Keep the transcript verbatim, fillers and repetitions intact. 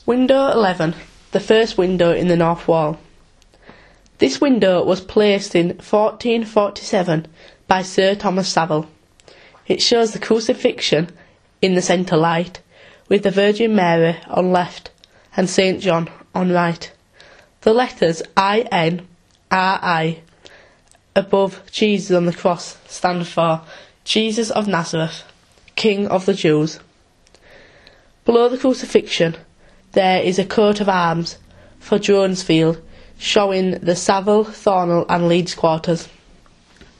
Window eleven, the first window in the north wall. This window was placed in fourteen forty-seven by Sir Thomas Savile. It shows the crucifixion in the centre light, with the Virgin Mary on left and Saint John on right. The letters I N R I above Jesus on the cross stand for Jesus of Nazareth, King of the Jews. Below the crucifixion there is a coat of arms for Dronesfield, showing the Savile, Thornell and Leeds quarters.